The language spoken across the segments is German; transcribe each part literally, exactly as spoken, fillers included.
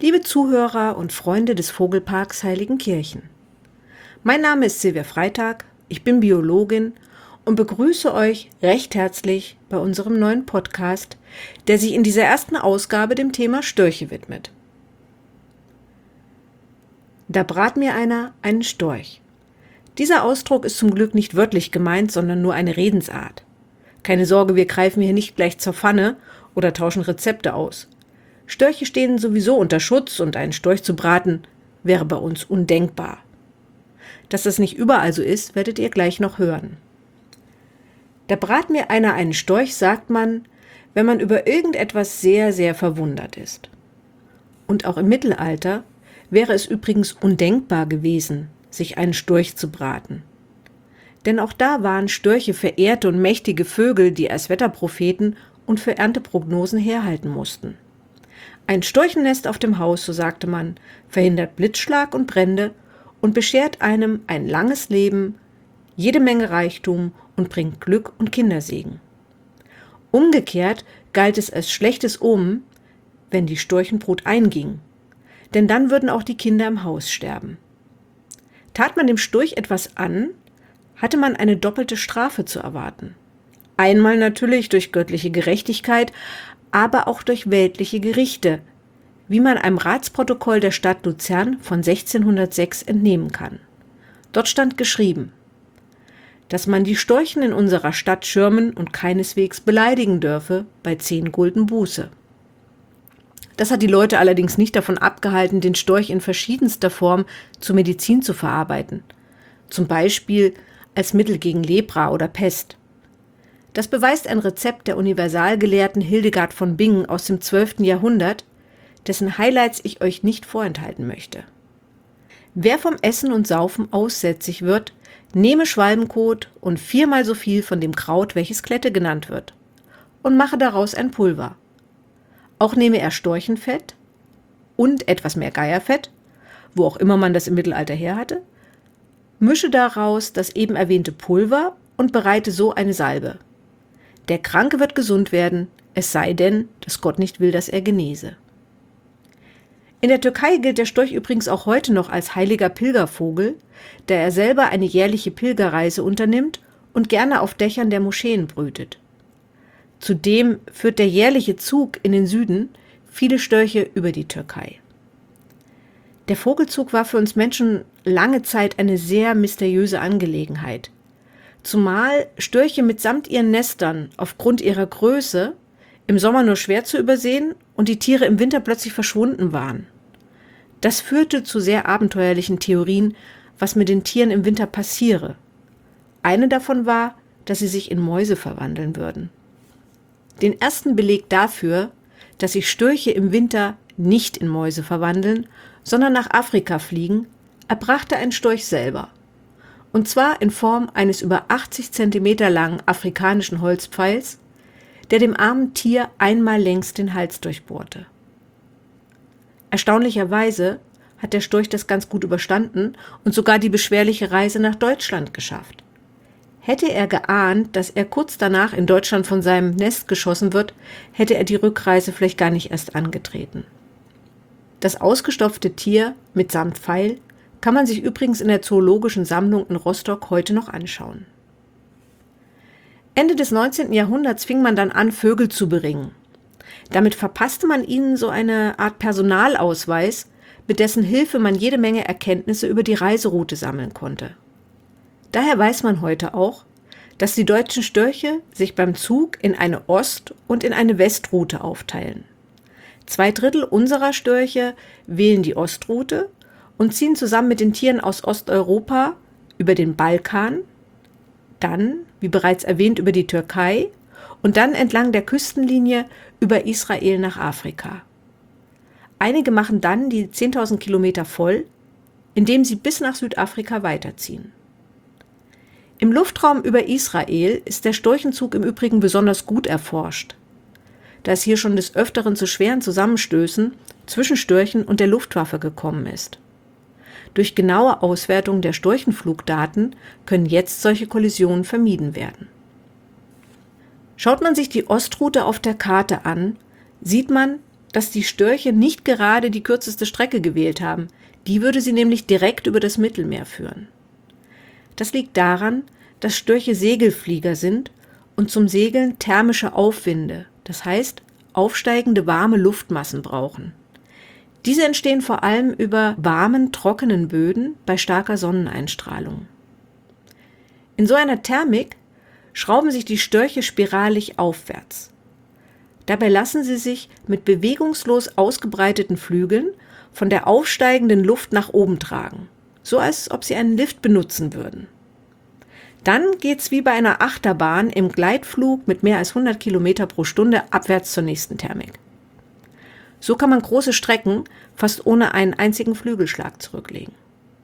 Liebe Zuhörer und Freunde des Vogelparks Heiligenkirchen. Mein Name ist Silvia Freitag, ich bin Biologin und begrüße euch recht herzlich bei unserem neuen Podcast, der sich in dieser ersten Ausgabe dem Thema Störche widmet. Da brat mir einer einen Storch. Dieser Ausdruck ist zum Glück nicht wörtlich gemeint, sondern nur eine Redensart. Keine Sorge, wir greifen hier nicht gleich zur Pfanne oder tauschen Rezepte aus. Störche stehen sowieso unter Schutz und einen Storch zu braten wäre bei uns undenkbar. Dass das nicht überall so ist, werdet ihr gleich noch hören. Da brat mir einer einen Storch, sagt man, wenn man über irgendetwas sehr, sehr verwundert ist. Und auch im Mittelalter wäre es übrigens undenkbar gewesen, sich einen Storch zu braten. Denn auch da waren Störche verehrte und mächtige Vögel, die als Wetterpropheten und für Ernteprognosen herhalten mussten. Ein Storchennest auf dem Haus, so sagte man, verhindert Blitzschlag und Brände und beschert einem ein langes Leben, jede Menge Reichtum und bringt Glück und Kindersegen. Umgekehrt galt es als schlechtes Omen, wenn die Storchenbrut einging, denn dann würden auch die Kinder im Haus sterben. Tat man dem Storch etwas an, hatte man eine doppelte Strafe zu erwarten. Einmal natürlich durch göttliche Gerechtigkeit, aber auch durch weltliche Gerichte, wie man einem Ratsprotokoll der Stadt Luzern von sechzehnhundertsechs entnehmen kann. Dort stand geschrieben, dass man die Storchen in unserer Stadt schirmen und keineswegs beleidigen dürfe, bei zehn Gulden Buße. Das hat die Leute allerdings nicht davon abgehalten, den Storch in verschiedenster Form zur Medizin zu verarbeiten, zum Beispiel als Mittel gegen Lepra oder Pest. Das beweist ein Rezept der Universalgelehrten Hildegard von Bingen aus dem zwölften Jahrhundert, dessen Highlights ich euch nicht vorenthalten möchte. Wer vom Essen und Saufen aussätzig wird, nehme Schwalbenkot und viermal so viel von dem Kraut, welches Klette genannt wird, und mache daraus ein Pulver. Auch nehme er Storchenfett und etwas mehr Geierfett, wo auch immer man das im Mittelalter her hatte, mische daraus das eben erwähnte Pulver und bereite so eine Salbe. Der Kranke wird gesund werden, es sei denn, dass Gott nicht will, dass er genese. In der Türkei gilt der Storch übrigens auch heute noch als heiliger Pilgervogel, da er selber eine jährliche Pilgerreise unternimmt und gerne auf Dächern der Moscheen brütet. Zudem führt der jährliche Zug in den Süden viele Störche über die Türkei. Der Vogelzug war für uns Menschen lange Zeit eine sehr mysteriöse Angelegenheit. Zumal Störche mitsamt ihren Nestern aufgrund ihrer Größe im Sommer nur schwer zu übersehen und die Tiere im Winter plötzlich verschwunden waren. Das führte zu sehr abenteuerlichen Theorien, was mit den Tieren im Winter passiere. Eine davon war, dass sie sich in Mäuse verwandeln würden. Den ersten Beleg dafür, dass sich Störche im Winter nicht in Mäuse verwandeln, sondern nach Afrika fliegen, erbrachte ein Storch selber. Und zwar in Form eines über achtzig Zentimeter langen afrikanischen Holzpfeils, der dem armen Tier einmal längs den Hals durchbohrte. Erstaunlicherweise hat der Storch das ganz gut überstanden und sogar die beschwerliche Reise nach Deutschland geschafft. Hätte er geahnt, dass er kurz danach in Deutschland von seinem Nest geschossen wird, hätte er die Rückreise vielleicht gar nicht erst angetreten. Das ausgestopfte Tier mitsamt Pfeil kann man sich übrigens in der Zoologischen Sammlung in Rostock heute noch anschauen. Ende des neunzehnten Jahrhunderts fing man dann an, Vögel zu beringen. Damit verpasste man ihnen so eine Art Personalausweis, mit dessen Hilfe man jede Menge Erkenntnisse über die Reiseroute sammeln konnte. Daher weiß man heute auch, dass die deutschen Störche sich beim Zug in eine Ost- und in eine Westroute aufteilen. Zwei Drittel unserer Störche wählen die Ostroute und ziehen zusammen mit den Tieren aus Osteuropa über den Balkan, dann, wie bereits erwähnt, über die Türkei und dann entlang der Küstenlinie über Israel nach Afrika. Einige machen dann die zehntausend Kilometer voll, indem sie bis nach Südafrika weiterziehen. Im Luftraum über Israel ist der Storchenzug im Übrigen besonders gut erforscht, da es hier schon des Öfteren zu schweren Zusammenstößen zwischen Störchen und der Luftwaffe gekommen ist. Durch genaue Auswertung der Storchenflugdaten können jetzt solche Kollisionen vermieden werden. Schaut man sich die Ostroute auf der Karte an, sieht man, dass die Störche nicht gerade die kürzeste Strecke gewählt haben. Die würde sie nämlich direkt über das Mittelmeer führen. Das liegt daran, dass Störche Segelflieger sind und zum Segeln thermische Aufwinde, das heißt aufsteigende warme Luftmassen brauchen. Diese entstehen vor allem über warmen, trockenen Böden bei starker Sonneneinstrahlung. In so einer Thermik schrauben sich die Störche spiralig aufwärts. Dabei lassen sie sich mit bewegungslos ausgebreiteten Flügeln von der aufsteigenden Luft nach oben tragen, so als ob sie einen Lift benutzen würden. Dann geht's wie bei einer Achterbahn im Gleitflug mit mehr als hundert Kilometer pro Stunde abwärts zur nächsten Thermik. So kann man große Strecken fast ohne einen einzigen Flügelschlag zurücklegen.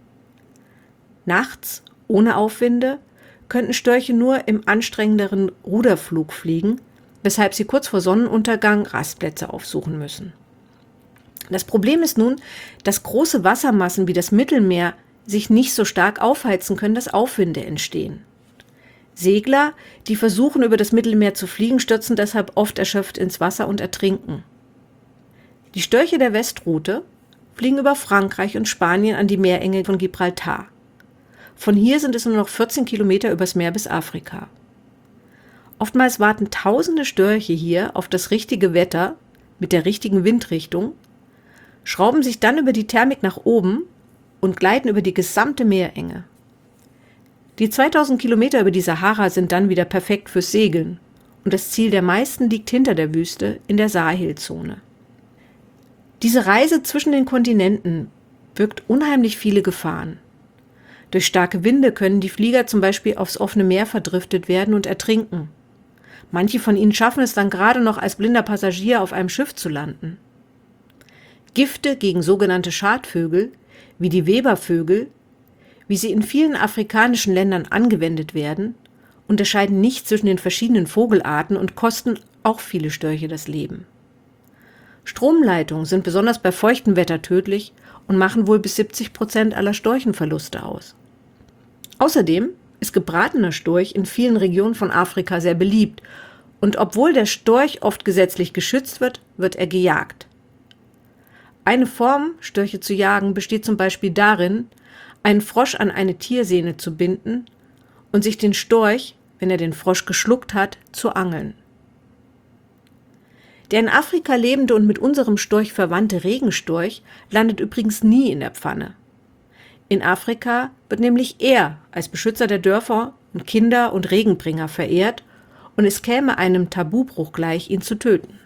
Nachts, ohne Aufwinde, könnten Störche nur im anstrengenderen Ruderflug fliegen, weshalb sie kurz vor Sonnenuntergang Rastplätze aufsuchen müssen. Das Problem ist nun, dass große Wassermassen wie das Mittelmeer sich nicht so stark aufheizen können, dass Aufwinde entstehen. Segler, die versuchen, über das Mittelmeer zu fliegen, stürzen deshalb oft erschöpft ins Wasser und ertrinken. Die Störche der Westroute fliegen über Frankreich und Spanien an die Meerenge von Gibraltar. Von hier sind es nur noch vierzehn Kilometer übers Meer bis Afrika. Oftmals warten tausende Störche hier auf das richtige Wetter mit der richtigen Windrichtung, schrauben sich dann über die Thermik nach oben und gleiten über die gesamte Meerenge. Die zweitausend Kilometer über die Sahara sind dann wieder perfekt fürs Segeln und das Ziel der meisten liegt hinter der Wüste in der Sahelzone. Diese Reise zwischen den Kontinenten birgt unheimlich viele Gefahren. Durch starke Winde können die Flieger zum Beispiel aufs offene Meer verdriftet werden und ertrinken. Manche von ihnen schaffen es dann gerade noch als blinder Passagier auf einem Schiff zu landen. Gifte gegen sogenannte Schadvögel, wie die Webervögel, wie sie in vielen afrikanischen Ländern angewendet werden, unterscheiden nicht zwischen den verschiedenen Vogelarten und kosten auch viele Störche das Leben. Stromleitungen sind besonders bei feuchtem Wetter tödlich und machen wohl bis siebzig Prozent aller Storchenverluste aus. Außerdem ist gebratener Storch in vielen Regionen von Afrika sehr beliebt und obwohl der Storch oft gesetzlich geschützt wird, wird er gejagt. Eine Form, Störche zu jagen, besteht zum Beispiel darin, einen Frosch an eine Tiersehne zu binden und sich den Storch, wenn er den Frosch geschluckt hat, zu angeln. Der in Afrika lebende und mit unserem Storch verwandte Regenstorch landet übrigens nie in der Pfanne. In Afrika wird nämlich er als Beschützer der Dörfer und Kinder und Regenbringer verehrt und es käme einem Tabubruch gleich, ihn zu töten.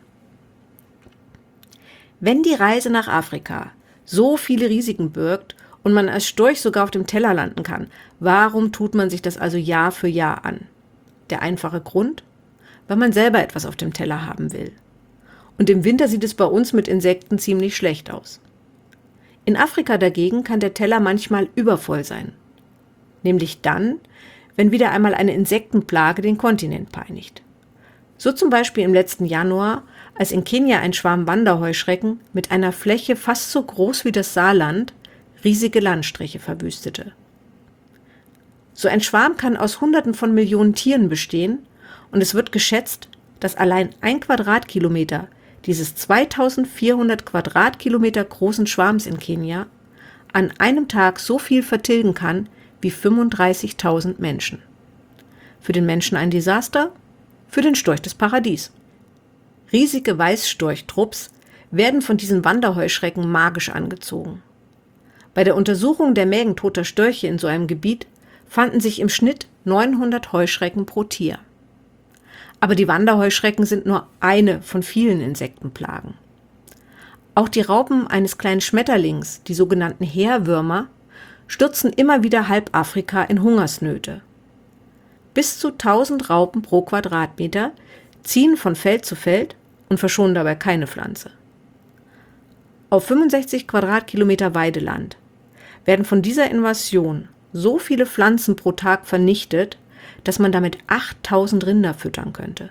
Wenn die Reise nach Afrika so viele Risiken birgt und man als Storch sogar auf dem Teller landen kann, warum tut man sich das also Jahr für Jahr an? Der einfache Grund? Weil man selber etwas auf dem Teller haben will. Und im Winter sieht es bei uns mit Insekten ziemlich schlecht aus. In Afrika dagegen kann der Teller manchmal übervoll sein. Nämlich dann, wenn wieder einmal eine Insektenplage den Kontinent peinigt. So zum Beispiel im letzten Januar, als in Kenia ein Schwarm Wanderheuschrecken mit einer Fläche fast so groß wie das Saarland riesige Landstriche verwüstete. So ein Schwarm kann aus Hunderten von Millionen Tieren bestehen und es wird geschätzt, dass allein ein Quadratkilometer dieses zweitausendvierhundert Quadratkilometer großen Schwarms in Kenia an einem Tag so viel vertilgen kann wie fünfunddreißigtausend Menschen. Für den Menschen ein Desaster, für den Storch das Paradies. Riesige Weißstorchtrupps werden von diesen Wanderheuschrecken magisch angezogen. Bei der Untersuchung der Mägen toter Störche in so einem Gebiet fanden sich im Schnitt neunhundert Heuschrecken pro Tier. Aber die Wanderheuschrecken sind nur eine von vielen Insektenplagen. Auch die Raupen eines kleinen Schmetterlings, die sogenannten Heerwürmer, stürzen immer wieder halb Afrika in Hungersnöte. Bis zu tausend Raupen pro Quadratmeter ziehen von Feld zu Feld und verschonen dabei keine Pflanze. Auf fünfundsechzig Quadratkilometer Weideland werden von dieser Invasion so viele Pflanzen pro Tag vernichtet, dass man damit achttausend Rinder füttern könnte.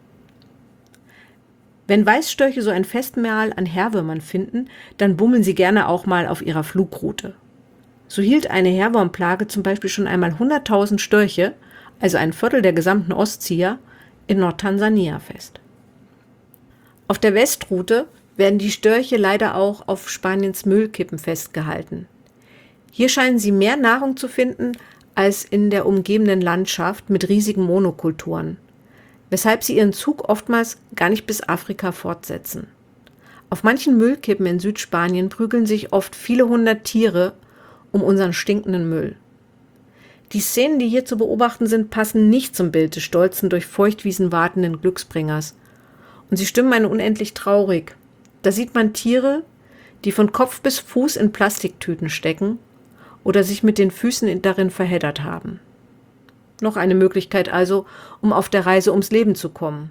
Wenn Weißstörche so ein Festmahl an Heerwürmern finden, dann bummeln sie gerne auch mal auf ihrer Flugroute. So hielt eine Heerwurmplage zum Beispiel schon einmal hunderttausend Störche, also ein Viertel der gesamten Ostzieher, in Nordtansania fest. Auf der Westroute werden die Störche leider auch auf Spaniens Müllkippen festgehalten. Hier scheinen sie mehr Nahrung zu finden als in der umgebenden Landschaft mit riesigen Monokulturen, weshalb sie ihren Zug oftmals gar nicht bis Afrika fortsetzen. Auf manchen Müllkippen in Südspanien prügeln sich oft viele hundert Tiere um unseren stinkenden Müll. Die Szenen, die hier zu beobachten sind, passen nicht zum Bild des stolzen, durch Feuchtwiesen watenden Glücksbringers. Und sie stimmen einen unendlich traurig. Da sieht man Tiere, die von Kopf bis Fuß in Plastiktüten stecken oder sich mit den Füßen darin verheddert haben. Noch eine Möglichkeit also, um auf der Reise ums Leben zu kommen.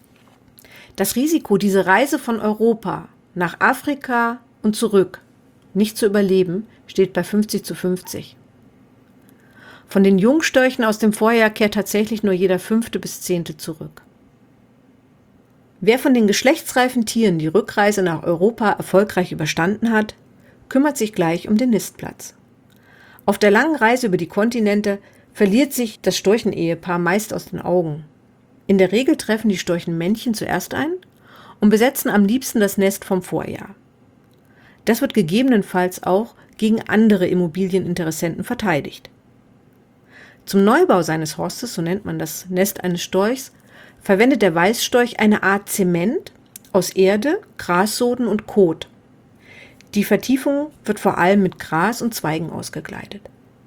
Das Risiko, diese Reise von Europa nach Afrika und zurück nicht zu überleben, steht bei fünfzig zu fünfzig. Von den Jungstörchen aus dem Vorjahr kehrt tatsächlich nur jeder fünfte bis zehnte zurück. Wer von den geschlechtsreifen Tieren die Rückreise nach Europa erfolgreich überstanden hat, kümmert sich gleich um den Nistplatz. Auf der langen Reise über die Kontinente verliert sich das Storchenehepaar meist aus den Augen. In der Regel treffen die Storchenmännchen zuerst ein und besetzen am liebsten das Nest vom Vorjahr. Das wird gegebenenfalls auch gegen andere Immobilieninteressenten verteidigt. Zum Neubau seines Horstes, so nennt man das Nest eines Storchs, verwendet der Weißstorch eine Art Zement aus Erde, Grassoden und Kot. Die Vertiefung wird vor allem mit Gras und Zweigen ausgekleidet.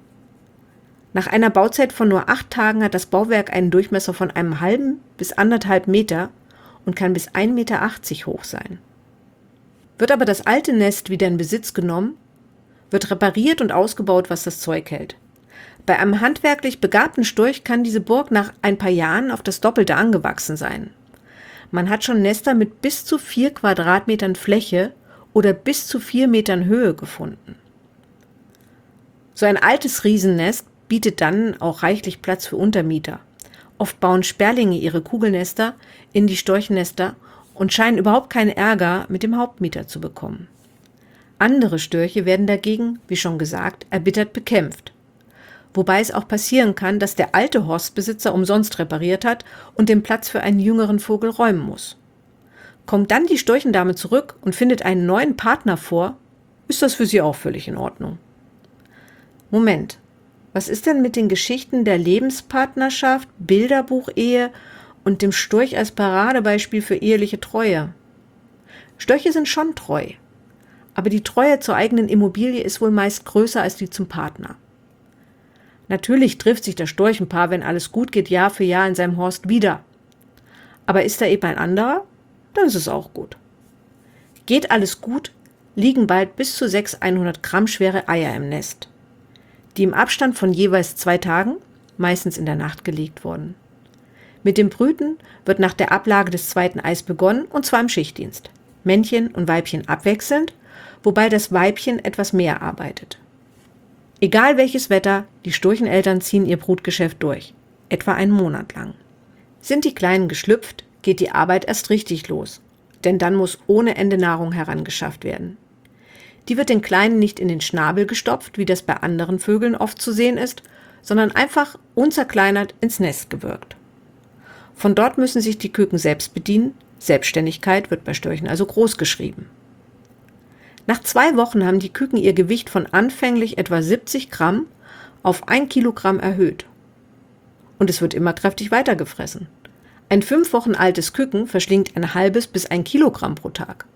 Nach einer Bauzeit von nur acht Tagen hat das Bauwerk einen Durchmesser von einem halben bis anderthalb Meter und kann bis ein Meter achtzig hoch sein. Wird aber das alte Nest wieder in Besitz genommen, wird repariert und ausgebaut, was das Zeug hält. Bei einem handwerklich begabten Storch kann diese Burg nach ein paar Jahren auf das Doppelte angewachsen sein. Man hat schon Nester mit bis zu vier Quadratmetern Fläche oder bis zu vier Metern Höhe gefunden. So ein altes Riesennest bietet dann auch reichlich Platz für Untermieter. Oft bauen Sperlinge ihre Kugelnester in die Storchennester und scheinen überhaupt keinen Ärger mit dem Hauptmieter zu bekommen. Andere Störche werden dagegen, wie schon gesagt, erbittert bekämpft. Wobei es auch passieren kann, dass der alte Horstbesitzer umsonst repariert hat und den Platz für einen jüngeren Vogel räumen muss. Kommt dann die Storchendame zurück und findet einen neuen Partner vor, ist das für sie auch völlig in Ordnung. Moment, was ist denn mit den Geschichten der Lebenspartnerschaft, Bilderbuchehe und dem Storch als Paradebeispiel für eheliche Treue? Störche sind schon treu, aber die Treue zur eigenen Immobilie ist wohl meist größer als die zum Partner. Natürlich trifft sich das Storchenpaar, wenn alles gut geht, Jahr für Jahr in seinem Horst wieder. Aber ist da eben ein anderer, dann ist es auch gut. Geht alles gut, liegen bald bis zu sechs hundert Gramm schwere Eier im Nest, die im Abstand von jeweils zwei Tagen, meistens in der Nacht, gelegt wurden. Mit dem Brüten wird nach der Ablage des zweiten Eis begonnen, und zwar im Schichtdienst. Männchen und Weibchen abwechselnd, wobei das Weibchen etwas mehr arbeitet. Egal welches Wetter, die Storcheneltern ziehen ihr Brutgeschäft durch, etwa einen Monat lang. Sind die Kleinen geschlüpft, geht die Arbeit erst richtig los, denn dann muss ohne Ende Nahrung herangeschafft werden. Die wird den Kleinen nicht in den Schnabel gestopft, wie das bei anderen Vögeln oft zu sehen ist, sondern einfach unzerkleinert ins Nest gewirkt. Von dort müssen sich die Küken selbst bedienen, Selbstständigkeit wird bei Störchen also groß geschrieben. Nach zwei Wochen haben die Küken ihr Gewicht von anfänglich etwa siebzig Gramm auf ein Kilogramm erhöht. Und es wird immer kräftig weitergefressen. Ein fünf Wochen altes Küken verschlingt ein halbes bis ein Kilogramm pro Tag.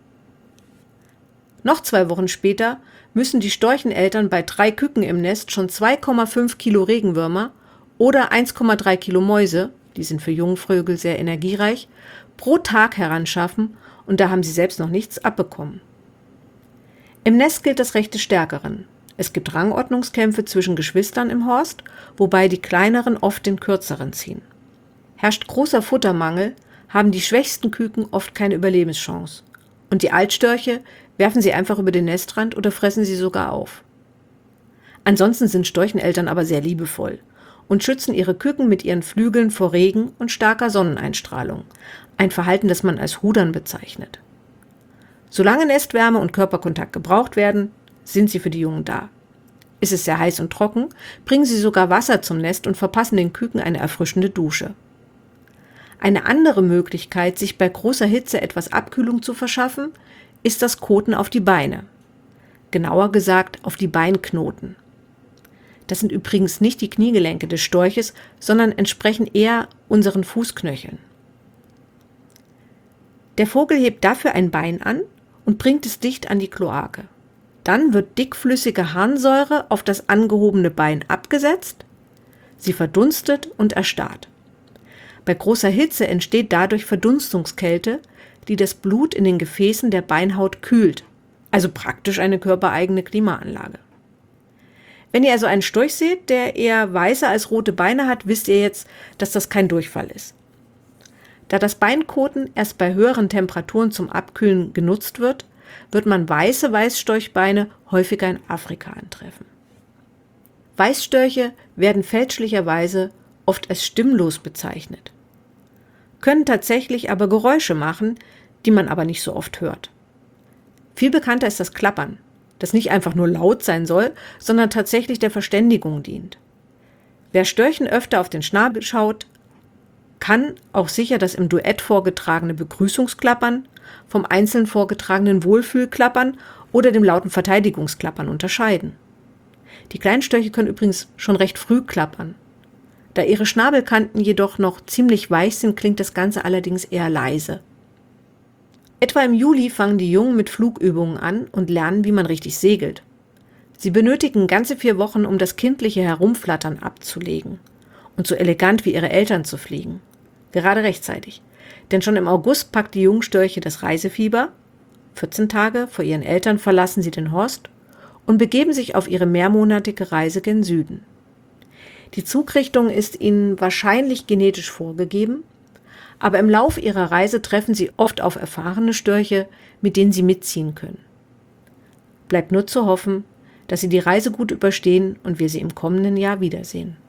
Noch zwei Wochen später müssen die Storcheneltern bei drei Küken im Nest schon zwei Komma fünf Kilo Regenwürmer oder eins Komma drei Kilo Mäuse, die sind für Jungvögel sehr energiereich, pro Tag heranschaffen, und da haben sie selbst noch nichts abbekommen. Im Nest gilt das Recht des Stärkeren. Es gibt Rangordnungskämpfe zwischen Geschwistern im Horst, wobei die Kleineren oft den Kürzeren ziehen. Herrscht großer Futtermangel, haben die schwächsten Küken oft keine Überlebenschance. Und die Altstörche werfen sie einfach über den Nestrand oder fressen sie sogar auf. Ansonsten sind Storcheneltern aber sehr liebevoll und schützen ihre Küken mit ihren Flügeln vor Regen und starker Sonneneinstrahlung, ein Verhalten, das man als Rudern bezeichnet. Solange Nestwärme und Körperkontakt gebraucht werden, sind sie für die Jungen da. Ist es sehr heiß und trocken, bringen sie sogar Wasser zum Nest und verpassen den Küken eine erfrischende Dusche. Eine andere Möglichkeit, sich bei großer Hitze etwas Abkühlung zu verschaffen, ist das Koten auf die Beine. Genauer gesagt auf die Beinknoten. Das sind übrigens nicht die Kniegelenke des Storches, sondern entsprechen eher unseren Fußknöcheln. Der Vogel hebt dafür ein Bein an und bringt es dicht an die Kloake. Dann wird dickflüssige Harnsäure auf das angehobene Bein abgesetzt, sie verdunstet und erstarrt. Bei großer Hitze entsteht dadurch Verdunstungskälte, die das Blut in den Gefäßen der Beinhaut kühlt, also praktisch eine körpereigene Klimaanlage. Wenn ihr also einen Storch seht, der eher weiße als rote Beine hat, wisst ihr jetzt, dass das kein Durchfall ist. Da das Beinkoten erst bei höheren Temperaturen zum Abkühlen genutzt wird, wird man weiße Weißstorchbeine häufiger in Afrika antreffen. Weißstörche werden fälschlicherweise oft als stimmlos bezeichnet, können tatsächlich aber Geräusche machen, die man aber nicht so oft hört. Viel bekannter ist das Klappern, das nicht einfach nur laut sein soll, sondern tatsächlich der Verständigung dient. Wer Störchen öfter auf den Schnabel schaut, kann auch sicher das im Duett vorgetragene Begrüßungsklappern vom einzeln vorgetragenen Wohlfühlklappern oder dem lauten Verteidigungsklappern unterscheiden. Die Kleinstörche können übrigens schon recht früh klappern. Da ihre Schnabelkanten jedoch noch ziemlich weich sind, klingt das Ganze allerdings eher leise. Etwa im Juli fangen die Jungen mit Flugübungen an und lernen, wie man richtig segelt. Sie benötigen ganze vier Wochen, um das kindliche Herumflattern abzulegen und so elegant wie ihre Eltern zu fliegen. Gerade rechtzeitig. Denn schon im August packt die Jungstörche das Reisefieber. vierzehn Tage vor ihren Eltern verlassen sie den Horst und begeben sich auf ihre mehrmonatige Reise gen Süden. Die Zugrichtung ist ihnen wahrscheinlich genetisch vorgegeben, aber im Lauf ihrer Reise treffen sie oft auf erfahrene Störche, mit denen sie mitziehen können. Bleibt nur zu hoffen, dass sie die Reise gut überstehen und wir sie im kommenden Jahr wiedersehen.